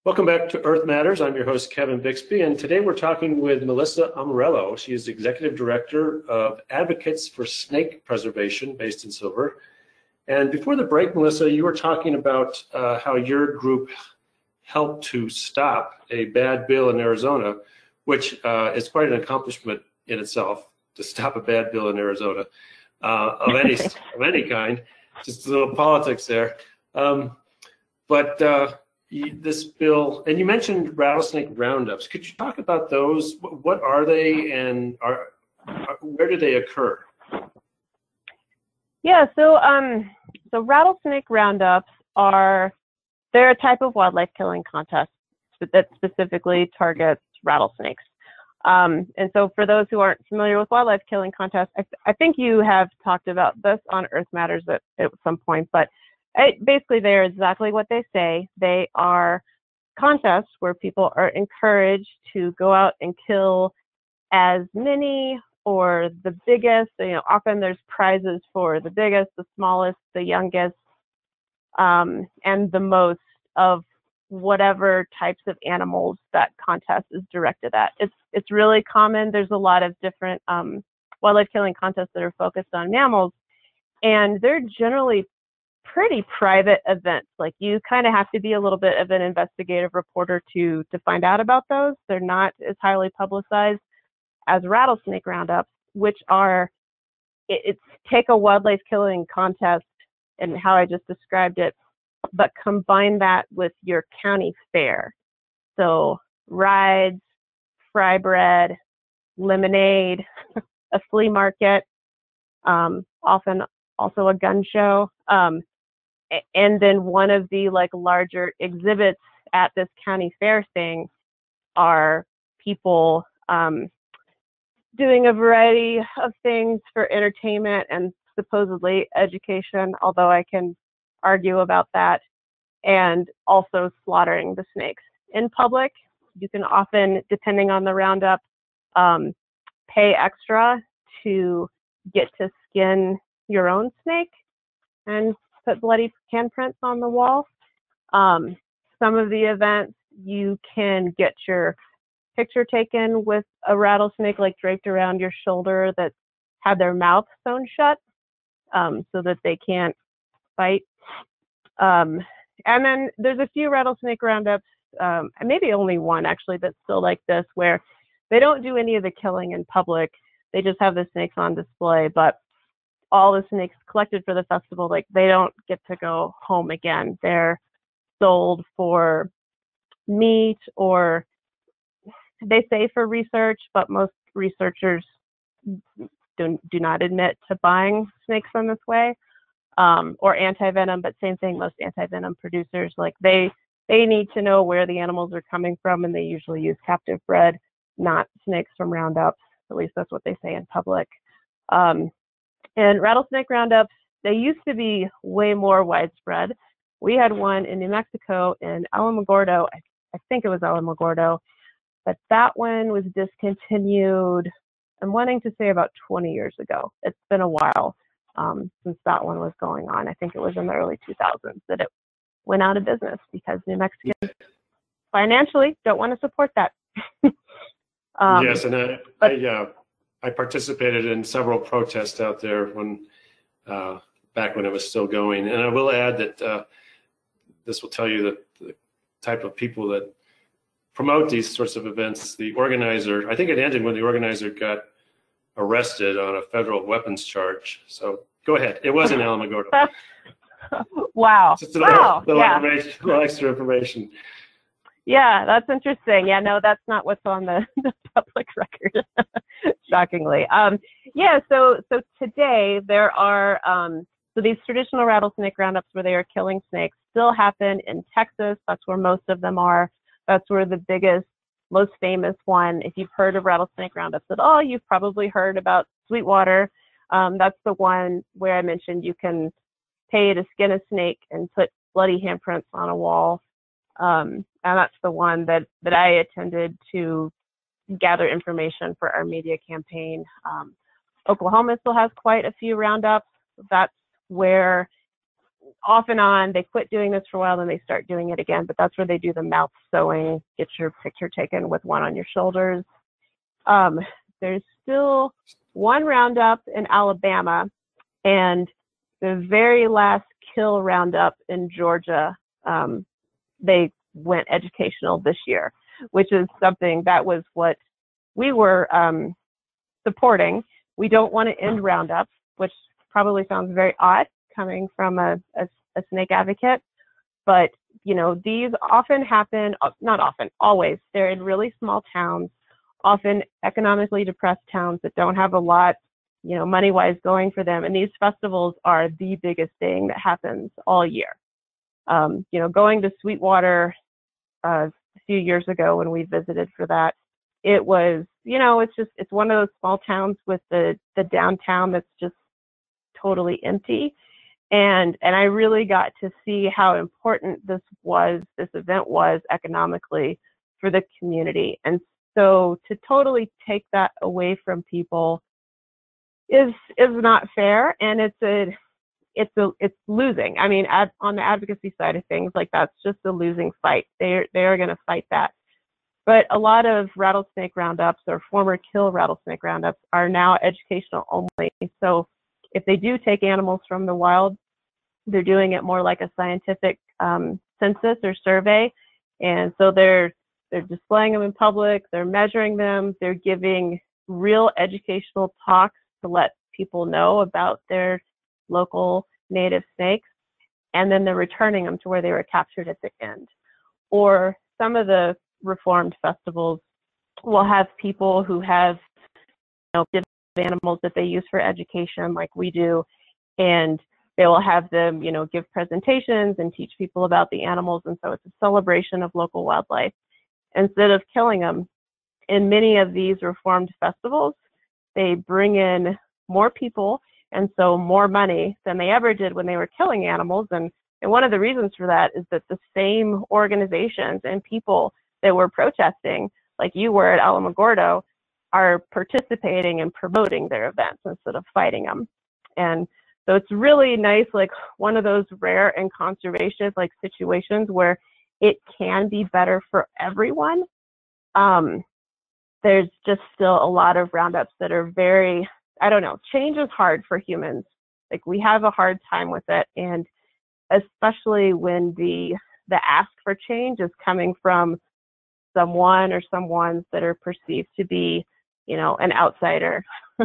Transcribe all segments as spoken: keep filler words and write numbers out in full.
Welcome back to Earth Matters. I'm your host, Kevin Bixby, and today we're talking with Melissa Amarello. She is Executive Director of Advocates for Snake Preservation based in Silver. And before the break, Melissa, you were talking about uh, how your group helped to stop a bad bill in Arizona, which uh, is quite an accomplishment in itself, to stop a bad bill in Arizona uh, of any of any kind. Just a little politics there. Um, but uh, this bill, and you mentioned rattlesnake roundups. Could you talk about those? What are they, and are, are where do they occur? Yeah, so um, so rattlesnake roundups are they're a type of wildlife killing contest that specifically targets rattlesnakes. Um, and so for those who aren't familiar with wildlife killing contests, I, I think you have talked about this on Earth Matters at, at some point, but it, basically they're exactly what they say. They are contests where people are encouraged to go out and kill as many or the biggest, you know, often there's prizes for the biggest, the smallest, the youngest, um, and the most of whatever types of animals that contest is directed at. It's it's really common. There's a lot of different um, wildlife killing contests that are focused on mammals, and they're generally pretty private events. Like you kind of have to be a little bit of an investigative reporter to to find out about those. They're not as highly publicized as rattlesnake roundups, which are it, it's take a wildlife killing contest and how I just described it, but combine that with your county fair. So rides, fry bread, lemonade, a flea market, um, often also a gun show. Um, and then one of the like larger exhibits at this county fair thing are people um, doing a variety of things for entertainment and supposedly education, although I can argue about that, and also slaughtering the snakes. In public, you can often, depending on the roundup, um, pay extra to get to skin your own snake and put bloody handprints on the wall. Um, some of the events, you can get your picture taken with a rattlesnake like draped around your shoulder that had their mouth sewn shut um, so that they can't fight. Um, and then there's a few rattlesnake roundups, um, and maybe only one actually that's still like this, where they don't do any of the killing in public. They just have the snakes on display, but all the snakes collected for the festival, like they don't get to go home again. They're sold for meat, or they say for research, but most researchers do, do not admit to buying snakes from this way. Um, or anti-venom, but same thing, most anti-venom producers, like they they need to know where the animals are coming from, and they usually use captive bred, not snakes from roundups. At least that's what they say in public. Um, and rattlesnake roundups, they used to be way more widespread. We had one in New Mexico in Alamogordo, I, I think it was Alamogordo, but that one was discontinued, I'm wanting to say about twenty years ago. It's been a while. Um, since that one was going on. I think it was in the early two thousands that it went out of business because New Mexicans financially don't want to support that. um, yes, and I but, I, uh, I participated in several protests out there when uh, back when it was still going. And I will add that uh, this will tell you that the type of people that promote these sorts of events, the organizer, I think it ended when the organizer got arrested on a federal weapons charge. So go ahead. It was in Alamogordo. Wow. Just a little, wow. little, yeah. information, little extra information. Yeah, that's interesting. Yeah, no, that's not what's on the, the public record, shockingly. Um, yeah, so so today there are, um, so these traditional rattlesnake roundups where they are killing snakes still happen in Texas. That's where most of them are. That's where the biggest, most famous one, if you've heard of rattlesnake roundups at all, you've probably heard about Sweetwater. Um, that's the one where I mentioned you can pay to skin a snake and put bloody handprints on a wall. Um, and that's the one that, that I attended to gather information for our media campaign. Um, Oklahoma still has quite a few roundups. That's where off and on. They quit doing this for a while, then they start doing it again. But that's where they do the mouth sewing, get your picture taken with one on your shoulders. Um, there's still one roundup in Alabama, and the very last kill roundup in Georgia, um, they went educational this year, which is something that was what we were um, supporting. We don't want to end roundups, which probably sounds very odd coming from a, a, a snake advocate, but you know, these often happen, not often, always. They're in really small towns, often economically depressed towns that don't have a lot, you know, money-wise going for them. And these festivals are the biggest thing that happens all year. Um, you know, going to Sweetwater uh, a few years ago when we visited for that, it was, you know, it's just, it's one of those small towns with the, the downtown that's just totally empty. And, and I really got to see how important this was, this event was economically for the community. And so to totally take that away from people is, is not fair. And it's a, it's a, it's losing. I mean, ad, on the advocacy side of things, like that's just a losing fight. They're, they're going to fight that. But a lot of rattlesnake roundups or former kill rattlesnake roundups are now educational only. So if they do take animals from the wild, they're doing it more like a scientific um, census or survey. And so they're, they're displaying them in public, they're measuring them, they're giving real educational talks to let people know about their local native snakes, and then they're returning them to where they were captured at the end. Or some of the reformed festivals will have people who have, you know, animals that they use for education like we do, and they will have them, you know, give presentations and teach people about the animals. And so it's a celebration of local wildlife instead of killing them. In many of these reformed festivals, they bring in more people and so more money than they ever did when they were killing animals. And, and one of the reasons for that is that the same organizations and people that were protesting, like you were at Alamogordo, are participating and promoting their events instead of fighting them. And so it's really nice, like one of those rare and conservation like situations where it can be better for everyone. Um, there's just still a lot of roundups that are very, I don't know, change is hard for humans. Like we have a hard time with it. And especially when the, the ask for change is coming from someone or someones that are perceived to be, you know, an outsider.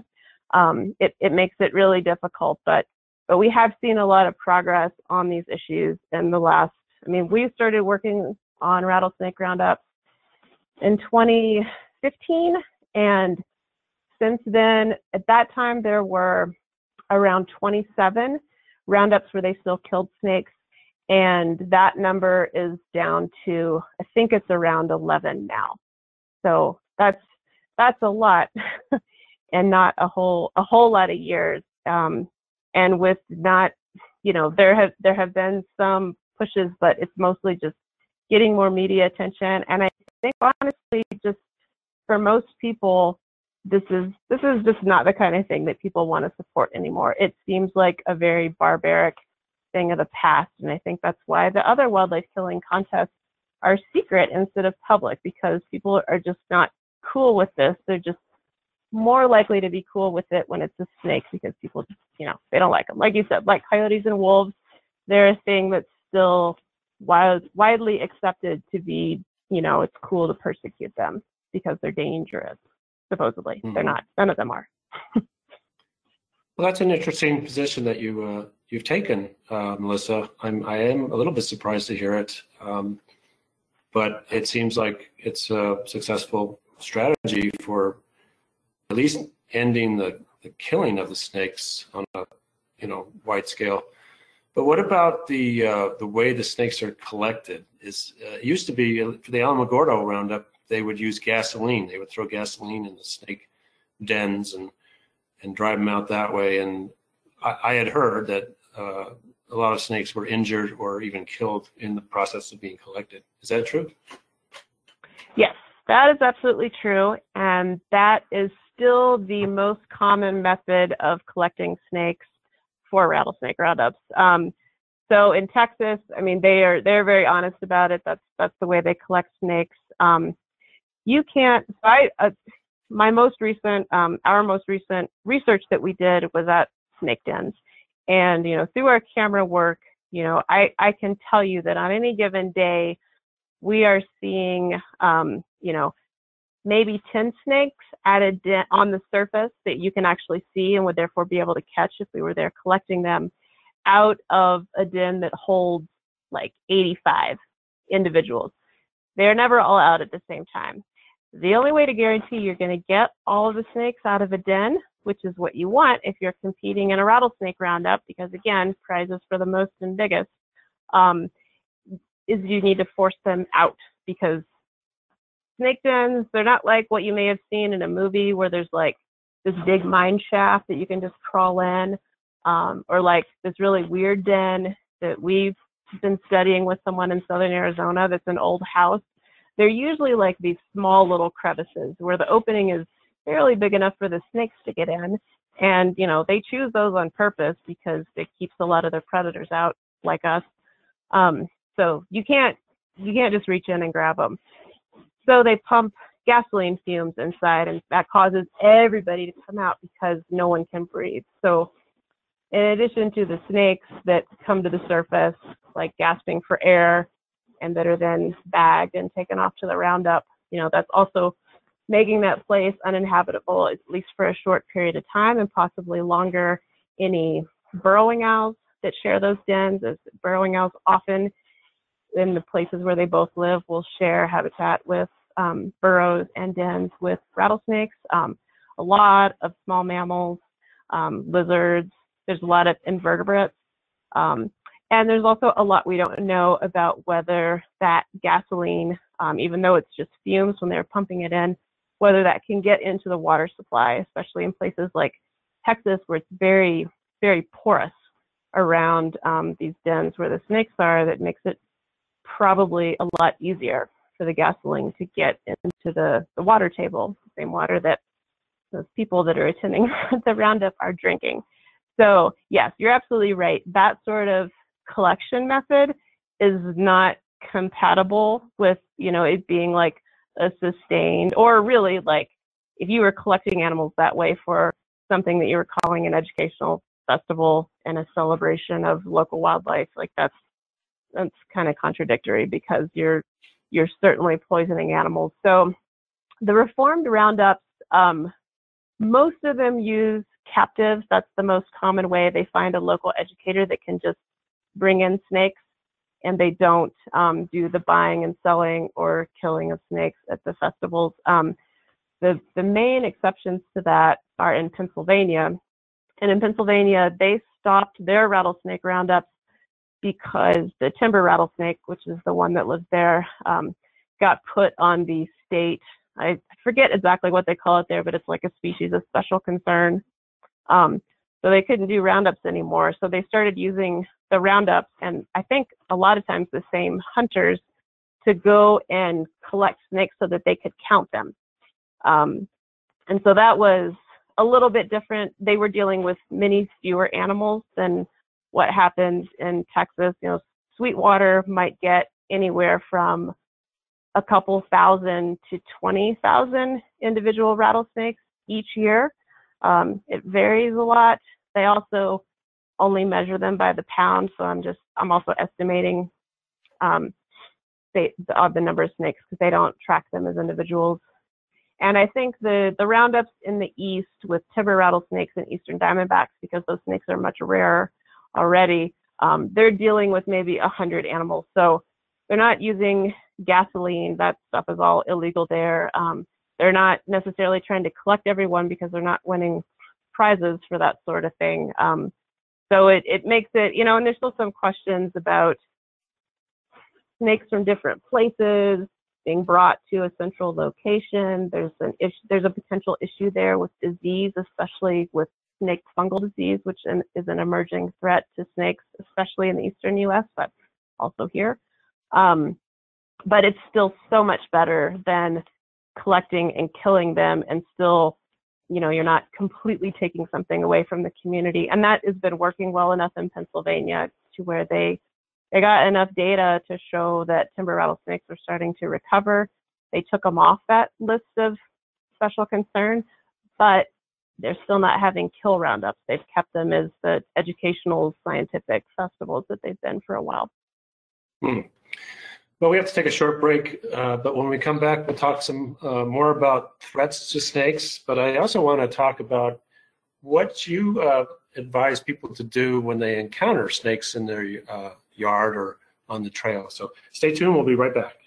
um, it, it makes it really difficult, but, but we have seen a lot of progress on these issues in the last, I mean, we started working on rattlesnake roundups in twenty fifteen. And since then, at that time, there were around twenty-seven roundups where they still killed snakes. And that number is down to, I think it's around eleven now. So that's, that's a lot and not a whole, a whole lot of years. Um, and with not, you know, there have, there have been some pushes, but it's mostly just getting more media attention. And I think honestly, just for most people, this is, this is just not the kind of thing that people want to support anymore. It seems like a very barbaric thing of the past. And I think that's why the other wildlife killing contests are secret instead of public, because people are just not cool with this. They're just more likely to be cool with it when it's a snake because people just, you know, they don't like them. Like you said, like coyotes and wolves, they're a thing that's still wild, widely accepted to be, you know, it's cool to persecute them because they're dangerous, supposedly. Mm-hmm. They're not. None of them are. Well, that's an interesting position that you uh, you've taken, uh, Melissa. I'm I am a little bit surprised to hear it, um, but it seems like it's a successful strategy for at least ending the, the killing of the snakes on a you know wide scale. But what about the uh, the way the snakes are collected? Is uh, it used to be for the Alamogordo roundup, they would use gasoline. They would throw gasoline in the snake dens and and drive them out that way. And I, I had heard that uh, a lot of snakes were injured or even killed in the process of being collected. Is that true? Yes, that is absolutely true. And that is still the most common method of collecting snakes for rattlesnake roundups. Um, so in Texas, I mean, they are they're very honest about it. That's that's the way they collect snakes. Um, you can't. So I, uh, my most recent, um, our most recent research that we did was at snake dens, and you know, through our camera work, you know, I I can tell you that on any given day, we are seeing, um, you know, maybe ten snakes at a den on the surface that you can actually see and would therefore be able to catch if we were there collecting them, out of a den that holds like eighty-five individuals. They're never all out at the same time. The only way to guarantee you're going to get all of the snakes out of a den, which is what you want if you're competing in a rattlesnake roundup, because again, prizes for the most and biggest, um, is you need to force them out, because snake dens, they're not like what you may have seen in a movie where there's like this big mine shaft that you can just crawl in, um, or like this really weird den that we've been studying with someone in southern Arizona that's an old house. They're usually like these small little crevices where the opening is fairly big enough for the snakes to get in. And, you know, they choose those on purpose because it keeps a lot of their predators out, like us. Um, so you can't, you can't just reach in and grab them. So they pump gasoline fumes inside, and that causes everybody to come out because no one can breathe. So in addition to the snakes that come to the surface, like gasping for air, and that are then bagged and taken off to the roundup, you know, that's also making that place uninhabitable, at least for a short period of time, and possibly longer. Any burrowing owls that share those dens, as burrowing owls often in the places where they both live will share habitat with um, burrows and dens with rattlesnakes. Um, a lot of small mammals, um, lizards, there's a lot of invertebrates. Um, and there's also a lot we don't know about whether that gasoline, um, even though it's just fumes when they're pumping it in, whether that can get into the water supply, especially in places like Texas, where it's very, very porous around um, these dens where the snakes are. That makes it probably a lot easier for the gasoline to get into the, the water table, the same water that those people that are attending the roundup are drinking. So yes, you're absolutely right. That sort of collection method is not compatible with, you know, it being like a sustained, or really like if you were collecting animals that way for something that you were calling an educational festival and a celebration of local wildlife, like that's that's kind of contradictory, because you're you're certainly poisoning animals. So the reformed roundups, um, most of them use captives. That's the most common way. They find a local educator that can just bring in snakes, and they don't um, do the buying and selling or killing of snakes at the festivals. Um, the, the main exceptions to that are in Pennsylvania. And in Pennsylvania, they stopped their rattlesnake roundups because the timber rattlesnake, which is the one that lives there, um, got put on the state, I forget exactly what they call it there, but it's like a species of special concern. Um, so they couldn't do roundups anymore. So they started using the roundups, and I think a lot of times the same hunters, to go and collect snakes so that they could count them. Um, and so that was a little bit different. They were dealing with many fewer animals than what happens in Texas. You know, Sweetwater might get anywhere from a couple thousand to twenty thousand individual rattlesnakes each year. Um, it varies a lot. They also only measure them by the pound, so I'm just I'm also estimating um, they, the, uh, the number of snakes, because they don't track them as individuals. And I think the the roundups in the east with timber rattlesnakes and eastern diamondbacks, because those snakes are much rarer already, um, they're dealing with maybe a hundred animals. So they're not using gasoline. That stuff is all illegal there. Um, they're not necessarily trying to collect everyone, because they're not winning prizes for that sort of thing. Um, so it, it makes it, you know, and there's still some questions about snakes from different places being brought to a central location. There's an issue, there's a potential issue there with disease, especially with snake fungal disease, which is an emerging threat to snakes, especially in the eastern U S, but also here. Um, but it's still so much better than collecting and killing them, and still, you know, you're not completely taking something away from the community. And that has been working well enough in Pennsylvania. to where they they got enough data to show that timber rattlesnakes were starting to recover. They took them off that list of special concern, but they're still not having kill roundups. They've kept them as the educational scientific festivals that they've been for a while. Hmm. Well, we have to take a short break, uh, but when we come back, we'll talk some uh, more about threats to snakes. But I also want to talk about what you uh, advise people to do when they encounter snakes in their uh, yard or on the trail. So stay tuned. We'll be right back.